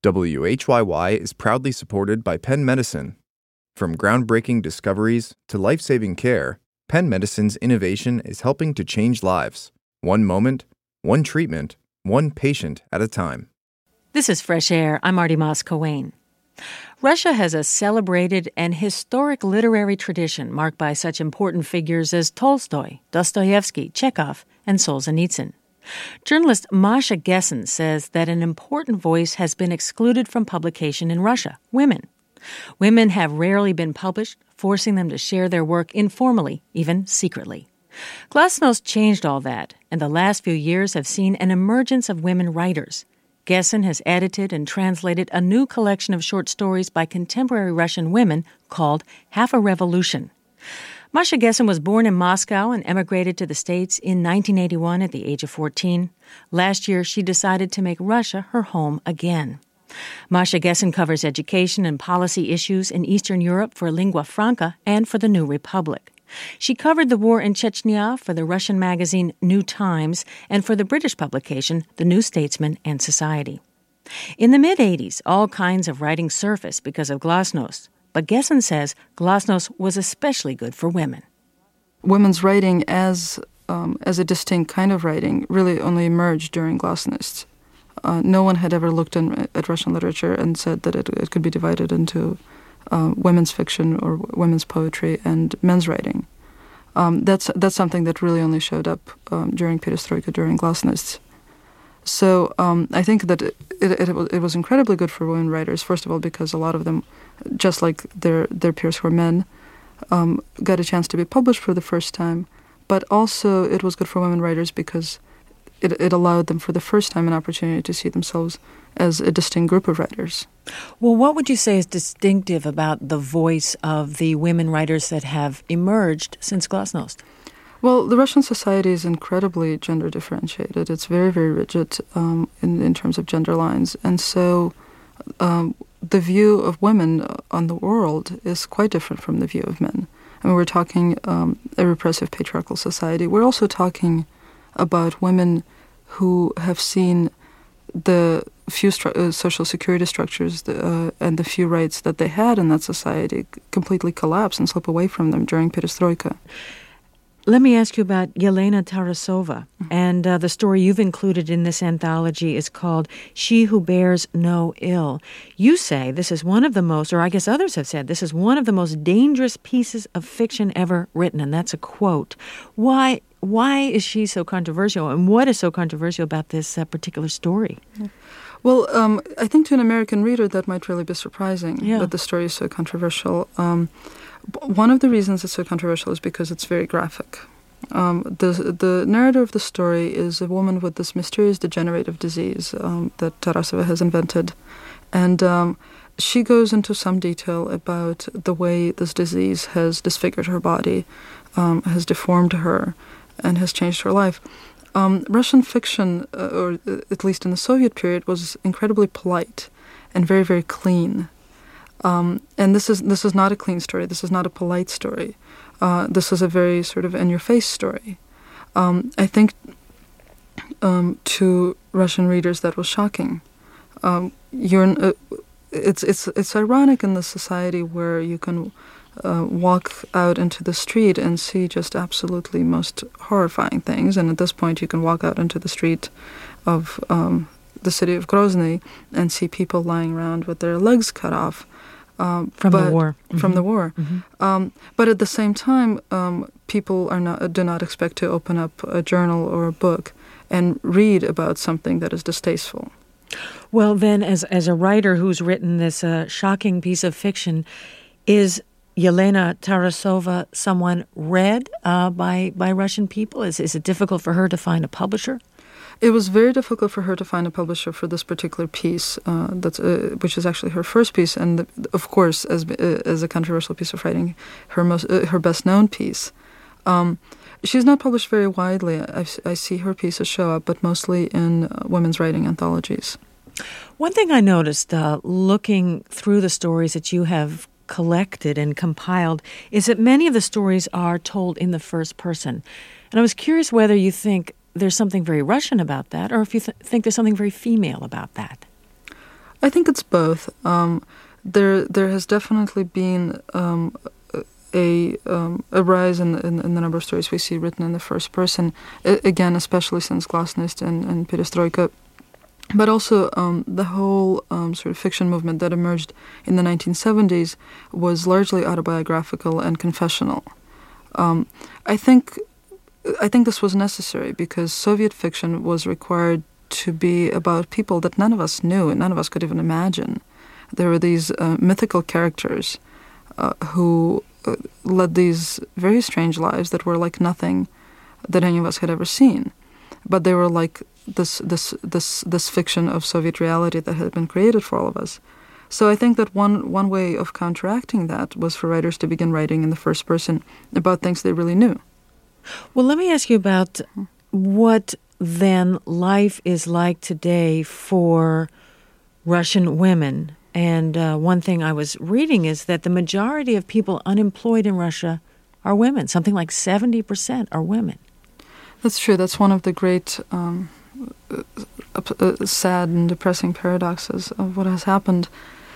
WHYY is proudly supported by Penn Medicine. From groundbreaking discoveries to life-saving care, Penn Medicine's innovation is helping to change lives. One moment, one treatment, one patient at a time. This is Fresh Air. I'm Marty Moss-Coane. Russia has a celebrated and historic literary tradition marked by such important figures as Tolstoy, Dostoevsky, Chekhov, and Solzhenitsyn. Journalist Masha Gessen says that an important voice has been excluded from publication in Russia: women. Women have rarely been published, forcing them to share their work informally, even secretly. Glasnost changed all that, and the last few years have seen an emergence of women writers. Gessen has edited and translated a new collection of short stories by contemporary Russian women called Half a Revolution. Masha Gessen was born in Moscow and emigrated to the States in 1981 at the age of 14. Last year, she decided to make Russia her home again. Masha Gessen covers education and policy issues in Eastern Europe for Lingua Franca and for the New Republic. She covered the war in Chechnya for the Russian magazine New Times and for the British publication The New Statesman and Society. In the mid-'80s, all kinds of writing surfaced because of Glasnost, but Gessen says Glasnost was especially good for women. Women's writing as a distinct kind of writing really only emerged during Glasnost. No one had ever looked at Russian literature and said that it could be divided into women's fiction or women's poetry and men's writing. That's something that really only showed up during Perestroika, during Glasnost. So I think that it was incredibly good for women writers, first of all, because a lot of them, just like their peers who are men, got a chance to be published for the first time. But also it was good for women writers because it allowed them for the first time an opportunity to see themselves as a distinct group of writers. Well, what would you say is distinctive about the voice of the women writers that have emerged since Glasnost? Well, the Russian society is incredibly gender differentiated. It's very, very rigid in terms of gender lines. And so the view of women on the world is quite different from the view of men. I mean, we're talking a repressive patriarchal society. We're also talking about women who have seen the few social security structures and the few rights that they had in that society completely collapse and slip away from them during Perestroika. Let me ask you about Yelena Tarasova. And the story you've included in this anthology is called She Who Bears No Ill. You say this is one of the most, or I guess others have said, this is one of the most dangerous pieces of fiction ever written. And that's a quote. Why is she so controversial? And what is so controversial about this particular story? Well, I think to an American reader that might really be surprising that the story is so controversial. One of the reasons it's so controversial is because it's very graphic. The narrator of the story is a woman with this mysterious degenerative disease that Tarasova has invented. And she goes into some detail about the way this disease has disfigured her body, has deformed her, and has changed her life. Russian fiction, or at least in the Soviet period, was incredibly polite and very, very clean. And this is not a clean story. This is not a polite story. This is a very sort of in-your-face story. I think to Russian readers that was shocking. It's ironic in the society where you can walk out into the street and see just absolutely most horrifying things. And at this point, you can walk out into the street of the city of Grozny and see people lying around with their legs cut off. From the war. From the war. Mm-hmm. But at the same time, people do not expect to open up a journal or a book and read about something that is distasteful. Well, then, as a writer who's written this shocking piece of fiction, is Yelena Tarasova someone read by Russian people? Is it difficult for her to find a publisher? It was very difficult for her to find a publisher for this particular piece, which is actually her first piece, and of course, as a controversial piece of writing, her best known piece. She's not published very widely. I see her pieces show up, but mostly in women's writing anthologies. One thing I noticed looking through the stories that you have collected and compiled is that many of the stories are told in the first person. And I was curious whether you think there's something very Russian about that, or if you think there's something very female about that. I think it's both. There has definitely been a rise in the number of stories we see written in the first person, again, especially since Glasnost and Perestroika. But also the whole sort of fiction movement that emerged in the 1970s was largely autobiographical and confessional. I think this was necessary because Soviet fiction was required to be about people that none of us knew and none of us could even imagine. There were these mythical characters who led these very strange lives that were like nothing that any of us had ever seen. But they were like this fiction of Soviet reality that had been created for all of us. So I think that one way of counteracting that was for writers to begin writing in the first person about things they really knew. Well, let me ask you about what then life is like today for Russian women. And one thing I was reading is that the majority of people unemployed in Russia are women. Something like 70% are women. That's true. That's one of the great sad and depressing paradoxes of what has happened.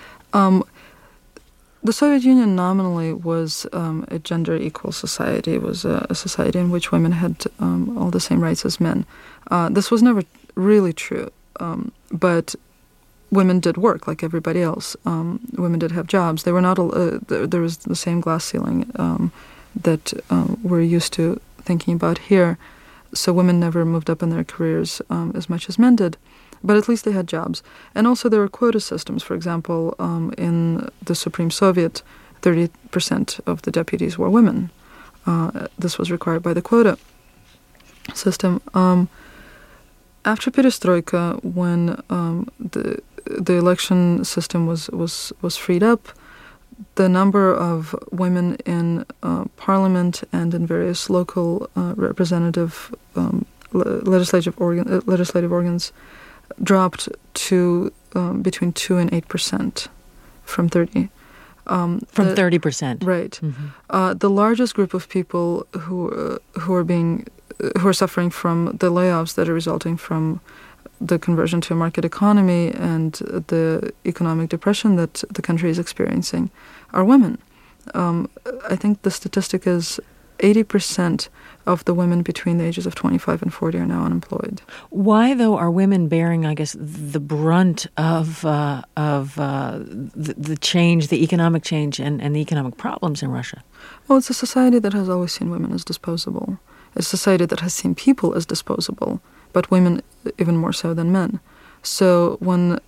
The Soviet Union nominally was a gender-equal society. It was a society in which women had all the same rights as men. This was never really true, but women did work like everybody else. Women did have jobs. They were not. There was the same glass ceiling that we're used to thinking about here. So women never moved up in their careers as much as men did. But at least they had jobs. And also there were quota systems. For example, in the Supreme Soviet, 30% of the deputies were women. This was required by the quota system. After Perestroika, when the election system was freed up, the number of women in parliament and in various local representative legislative organs dropped to between 2 and 8% from 30. From 30%. Right. Mm-hmm. The largest group of people who are suffering from the layoffs that are resulting from the conversion to a market economy and the economic depression that the country is experiencing are women. I think the statistic is 80% of the women between the ages of 25 and 40 are now unemployed. Why, though, are women bearing, I guess, the brunt of the change, the economic change and the economic problems in Russia? Well, it's a society that has always seen women as disposable. It's a society that has seen people as disposable, but women even more so than men. So when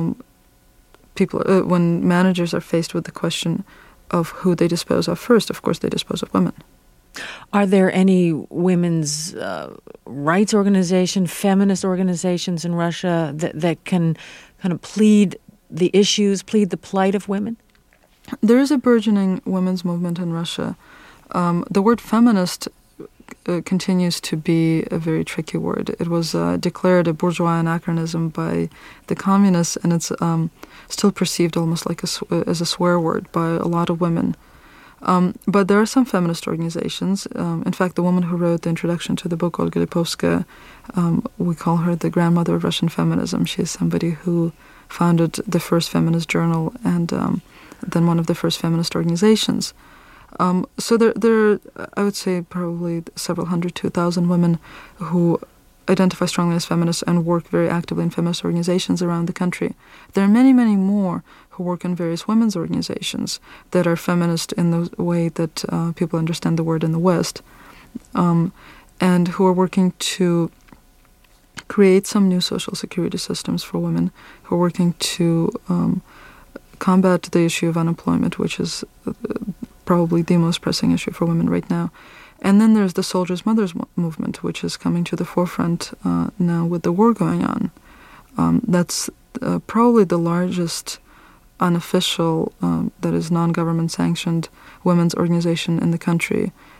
when managers are faced with the question of who they dispose of first, of course they dispose of women. Are there any women's rights organizations, feminist organizations in Russia that can kind of plead the issues, plead the plight of women? There is a burgeoning women's movement in Russia. The word feminist continues to be a very tricky word. It was declared a bourgeois anachronism by the communists, and it's still perceived almost like as a swear word by a lot of women. But there are some feminist organizations. In fact, the woman who wrote the introduction to the book, Olga Lipovskaya, we call her the grandmother of Russian feminism. She is somebody who founded the first feminist journal and then one of the first feminist organizations. So there are, I would say, probably several hundred, 2,000 women who identify strongly as feminists and work very actively in feminist organizations around the country. There are many, many more who work in various women's organizations that are feminist in the way that people understand the word in the West, and who are working to create some new social security systems for women, who are working to combat the issue of unemployment, which is probably the most pressing issue for women right now. And then there's the Soldiers' Mothers movement, which is coming to the forefront now with the war going on. That's probably the largest unofficial, that is non-government sanctioned women's organization in the country.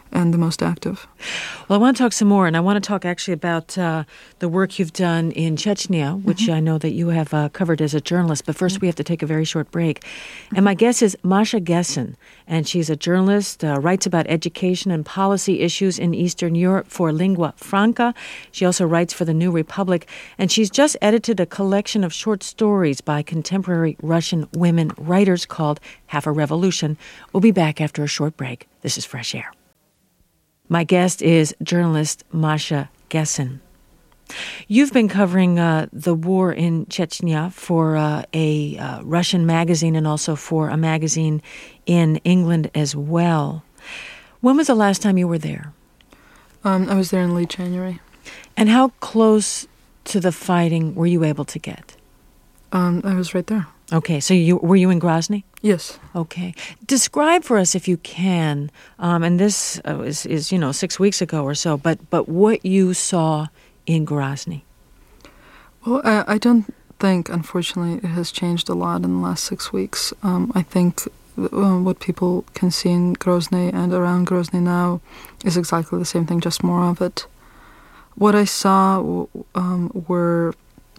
and the most active. Well, I want to talk some more, and I want to talk actually about the work you've done in Chechnya, which I know that you have covered as a journalist. But first, we have to take a very short break. And my guest is Masha Gessen, and she's a journalist, writes about education and policy issues in Eastern Europe for Lingua Franca. She also writes for The New Republic, and she's just edited a collection of short stories by contemporary Russian women writers called Half a Revolution. We'll be back after a short break. This is Fresh Air. My guest is journalist Masha Gessen. You've been covering the war in Chechnya for a Russian magazine and also for a magazine in England as well. When was the last time you were there? I was there in late January. And how close to the fighting were you able to get? I was right there. Okay, so were you in Grozny? Yes. Okay. Describe for us, if you can, and this is 6 weeks ago or so, but what you saw in Grozny. Well, I don't think, unfortunately, it has changed a lot in the last 6 weeks. I think what people can see in Grozny and around Grozny now is exactly the same thing, just more of it. What I saw were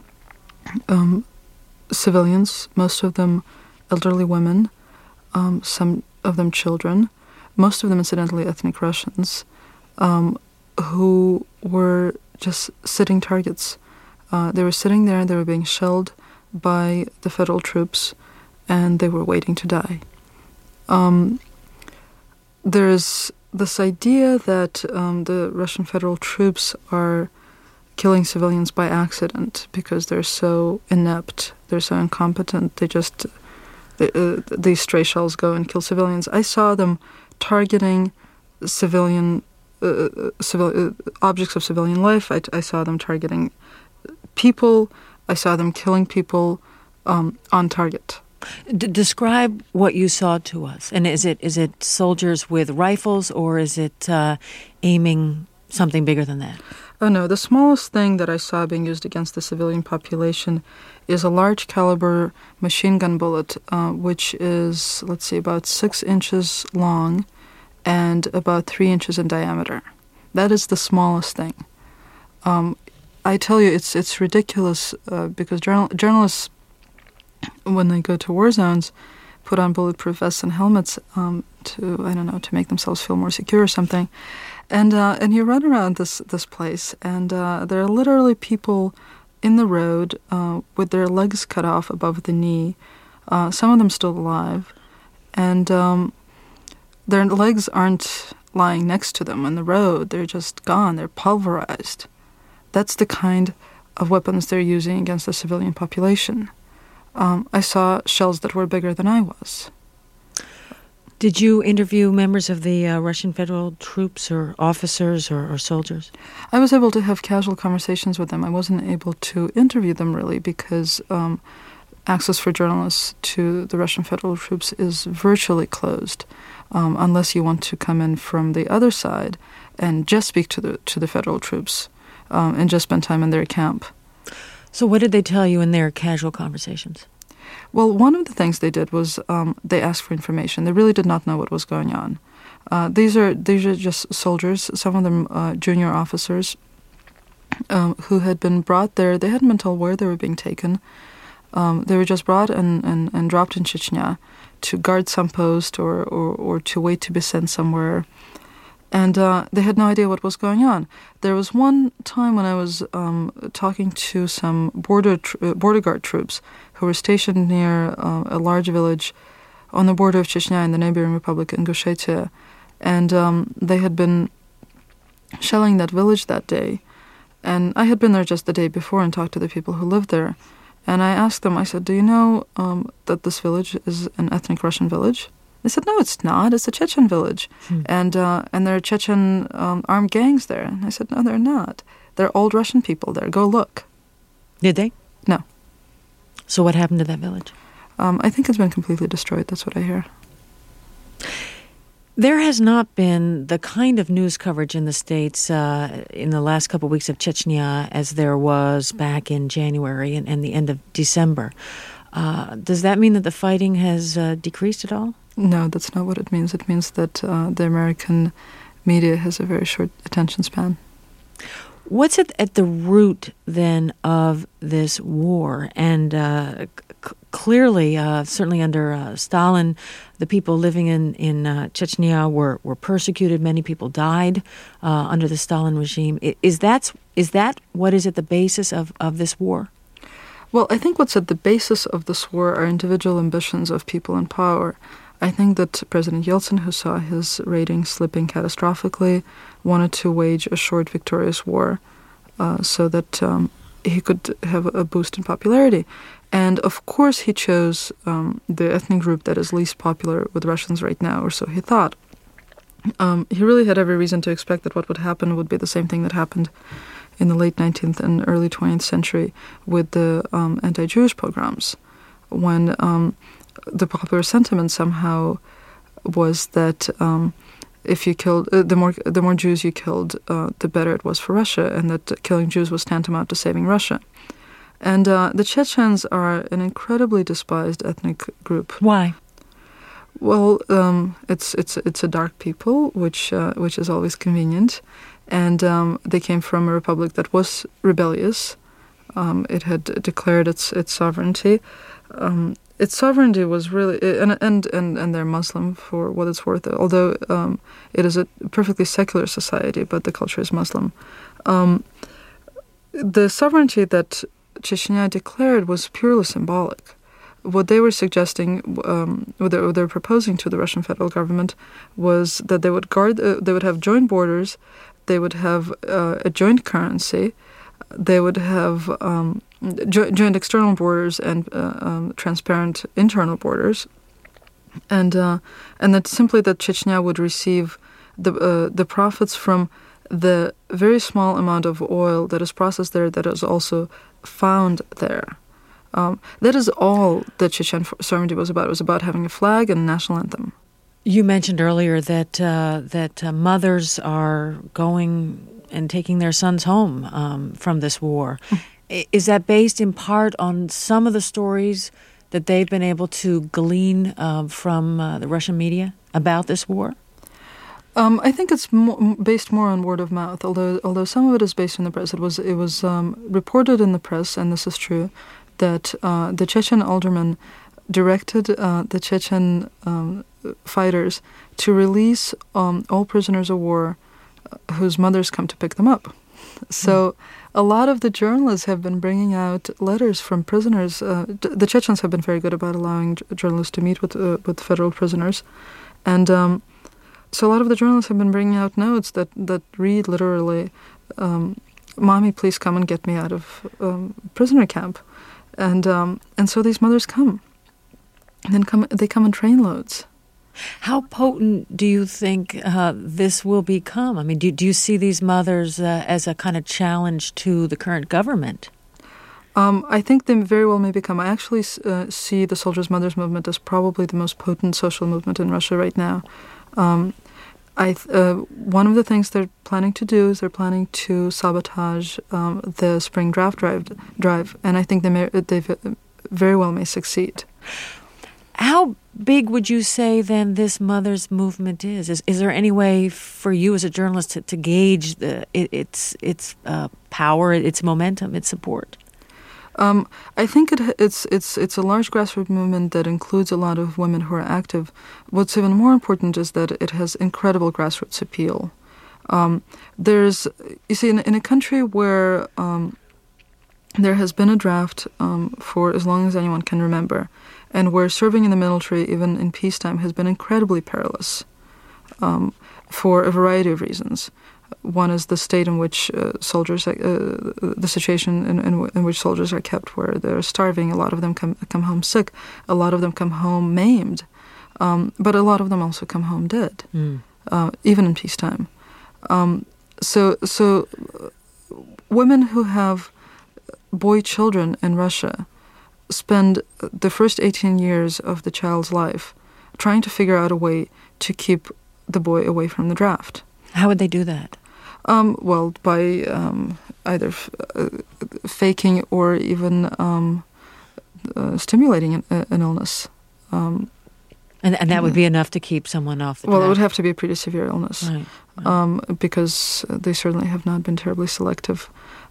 civilians, most of them elderly women, some of them children, most of them incidentally ethnic Russians, who were just sitting targets. They were sitting there, they were being shelled by the federal troops, and they were waiting to die. There's this idea that the Russian federal troops are killing civilians by accident because they're so inept, they're so incompetent, these stray shells go and kill civilians. I saw them targeting objects of civilian life. I saw them targeting people. I saw them killing people on target. Describe what you saw to us. And is it soldiers with rifles, or is it aiming something bigger than that? Oh, no. The smallest thing that I saw being used against the civilian population is a large caliber machine gun bullet, which is, about 6 inches long and about 3 inches in diameter. That is the smallest thing. I tell you, it's ridiculous because journalists, when they go to war zones, put on bulletproof vests and helmets to make themselves feel more secure or something. And you run around this place, and there are literally people in the road with their legs cut off above the knee, some of them still alive, and their legs aren't lying next to them on the road. They're just gone. They're pulverized. That's the kind of weapons they're using against the civilian population. I saw shells that were bigger than I was. Did you interview members of the Russian federal troops or officers or soldiers? I was able to have casual conversations with them. I wasn't able to interview them really because access for journalists to the Russian federal troops is virtually closed unless you want to come in from the other side and just speak to the federal troops and just spend time in their camp. So what did they tell you in their casual conversations? Well, one of the things they did was they asked for information. They really did not know what was going on. These are just soldiers, some of them junior officers, who had been brought there. They hadn't been told where they were being taken. They were just brought and dropped in Chechnya to guard some post or to wait to be sent somewhere. And they had no idea what was going on. There was one time when I was talking to some border guard troops who were stationed near a large village on the border of Chechnya in the neighboring Republic Ingushetia. And they had been shelling that village that day. And I had been there just the day before and talked to the people who lived there. And I asked them, I said, do you know that this village is an ethnic Russian village? They said, no, it's not. It's a Chechen village. And there are Chechen armed gangs there. And I said, no, they're not. They're old Russian people there. Go look. Did they? No. So what happened to that village? I think it's been completely destroyed. That's what I hear. There has not been the kind of news coverage in the States in the last couple of weeks of Chechnya as there was back in January and the end of December. Does that mean that the fighting has decreased at all? No, that's not what it means. It means that the American media has a very short attention span. What's at the root, then, of this war? And clearly, certainly under Stalin, the people living in Chechnya were persecuted. Many people died under the Stalin regime. Is that what is at the basis of this war? Well, I think what's at the basis of this war are individual ambitions of people in power. I think that President Yeltsin, who saw his ratings slipping catastrophically, wanted to wage a short, victorious war so that he could have a boost in popularity. And of course he chose the ethnic group that is least popular with Russians right now, or so he thought. He really had every reason to expect that what would happen would be the same thing that happened in the late 19th and early 20th century with the anti-Jewish pogroms, when the popular sentiment somehow was that if you killed the more Jews you killed, the better it was for Russia, and that killing Jews was tantamount to saving Russia. And the Chechens are an incredibly despised ethnic group. Why? Well, it's a dark people, which is always convenient, and they came from a republic that was rebellious. It had declared its sovereignty. Its sovereignty was really, and they're Muslim for what it's worth, although it is a perfectly secular society, but the culture is Muslim. The sovereignty that Chechnya declared was purely symbolic. What they were suggesting, what they were proposing to the Russian federal government, was that they would they would have joint borders, they would have a joint currency, they would have joint external borders and transparent internal borders, and that simply that Chechnya would receive the profits from the very small amount of oil that is processed there, that is also found there. That is all that Chechen sovereignty was about. It was about having a flag and a national anthem. You mentioned earlier that mothers are going and taking their sons home from this war. Is that based in part on some of the stories that they've been able to glean from the Russian media about this war? I think it's based more on word of mouth, although some of it is based in the press. It was reported in the press, and this is true, that the Chechen alderman directed the Chechen fighters to release all prisoners of war whose mothers come to pick them up. So a lot of the journalists have been bringing out letters from prisoners. The Chechens have been very good about allowing journalists to meet with federal prisoners, and so a lot of the journalists have been bringing out notes that read literally, "Mommy, please come and get me out of prisoner camp," and so these mothers come, and then they come in trainloads. How potent do you think this will become? I mean, do you see these mothers as a kind of challenge to the current government? I think they very well may become. I actually see the Soldiers' Mothers movement as probably the most potent social movement in Russia right now. One of the things they're planning to do is they're planning to sabotage the spring draft drive, and I think they very well may succeed. How big would you say then this mothers' movement is? Is there any way for you as a journalist to gauge its power, its momentum, its support? I think it's a large grassroots movement that includes a lot of women who are active. What's even more important is that it has incredible grassroots appeal. You see, in a country where there has been a draft for as long as anyone can remember, and where serving in the military, even in peacetime, has been incredibly perilous for a variety of reasons. One is the state in which soldiers, the situation in which soldiers are kept, where they're starving. A lot of them come home sick. A lot of them come home maimed. But a lot of them also come home dead, even in peacetime. So women who have boy children in Russia spend the first 18 years of the child's life trying to figure out a way to keep the boy away from the draft. How would they do that? Well, by either faking or even stimulating an illness. And that would be enough to keep someone off the draft? Well, it would have to be a pretty severe illness, right. Because they certainly have not been terribly selective.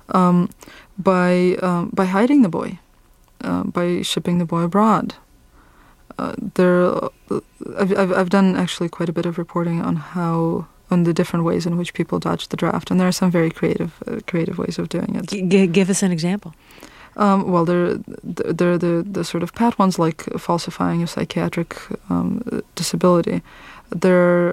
By hiding the boy, by shipping the boy abroad. I've done actually quite a bit of reporting on the different ways in which people dodge the draft, and there are some very creative ways of doing it. Give us an example. Well, there are the sort of pat ones, like falsifying a psychiatric disability. There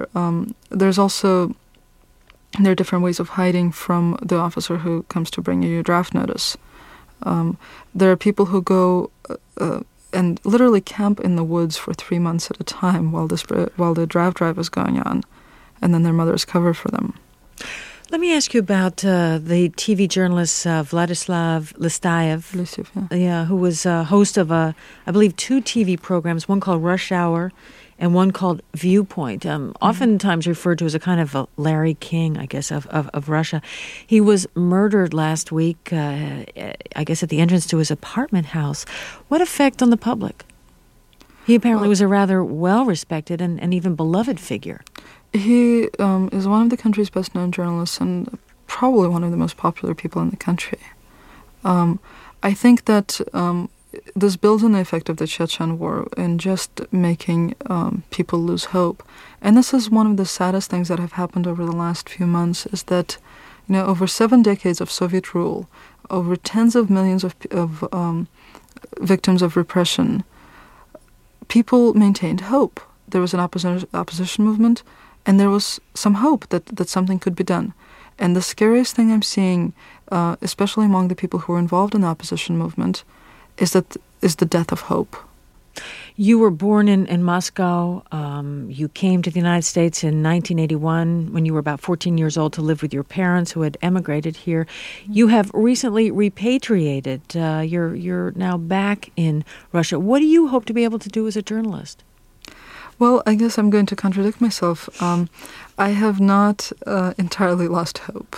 are different ways of hiding from the officer who comes to bring you your draft notice. There are people who go and literally camp in the woods for 3 months at a time while the draft drive is going on, and then their mothers cover for them. Let me ask you about the TV journalist Vladislav Listyev, who was host of, I believe, 2 TV programs, one called Rush Hour and one called Viewpoint, oftentimes referred to as a kind of a Larry King, I guess, of Russia. He was murdered last week, I guess, at the entrance to his apartment house. What effect on the public? He apparently was a rather well-respected and even beloved figure. He is one of the country's best-known journalists and probably one of the most popular people in the country. I think that this builds on the effect of the Chechen War in just making people lose hope. And this is one of the saddest things that have happened over the last few months, is that, over 7 decades of Soviet rule, over tens of millions of victims of repression, people maintained hope. There was an opposition movement, and there was some hope that something could be done. And the scariest thing I'm seeing, especially among the people who were involved in the opposition movement, is the death of hope. You were born in Moscow. You came to the United States in 1981 when you were about 14 years old to live with your parents who had emigrated here. You have recently repatriated. You're now back in Russia. What do you hope to be able to do as a journalist? Well, I guess I'm going to contradict myself. I have not entirely lost hope.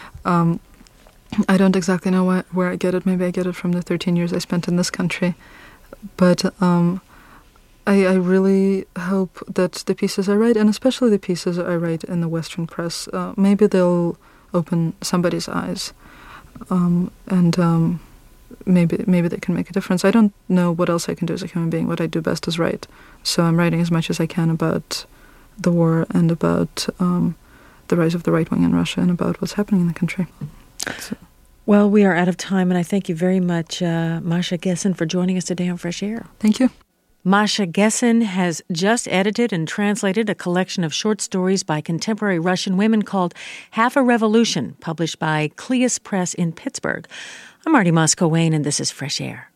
I don't exactly know where I get it. Maybe I get it from the 13 years I spent in this country. But I really hope that the pieces I write, and especially the pieces I write in the Western press, maybe they'll open somebody's eyes. And maybe they can make a difference. I don't know what else I can do as a human being. What I do best is write. So I'm writing as much as I can about the war and about the rise of the right wing in Russia and about what's happening in the country. So. Well, we are out of time, and I thank you very much, Masha Gessen, for joining us today on Fresh Air. Thank you. Masha Gessen has just edited and translated a collection of short stories by contemporary Russian women called Half a Revolution, published by Cleis Press in Pittsburgh. I'm Marty Moss-Coane, and this is Fresh Air.